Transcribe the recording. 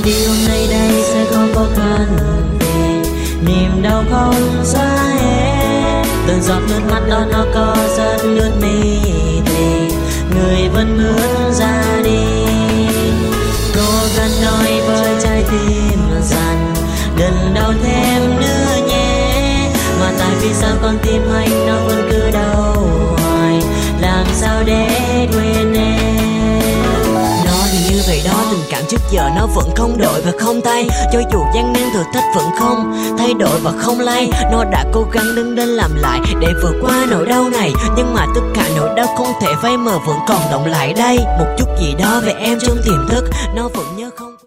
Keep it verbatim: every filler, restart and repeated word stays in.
đi hôm nay đây sẽ không khó khăn gì, niềm đau không xóa hết. Từng giọt nước mắt đó nó có rất lướt mi thì người vẫn bước ra đi. Cố gắng nói với trái tim rằng đừng đau thêm nữa nhé, mà tại vì sao con tim anh nó vẫn cứ đau hoài, làm sao để quên em. Nó thì như vậy đó, tình cảm trước giờ nó vẫn không đổi và không thay, cho dù gian nan thử thách vẫn không thay đổi và không lay. Nó đã cố gắng đứng lên làm lại để vượt qua nỗi đau này, nhưng mà tất cả nỗi đau không thể phai mờ vẫn còn động lại đây. Một chút gì đó về em trong tiềm thức, nó vẫn nhớ không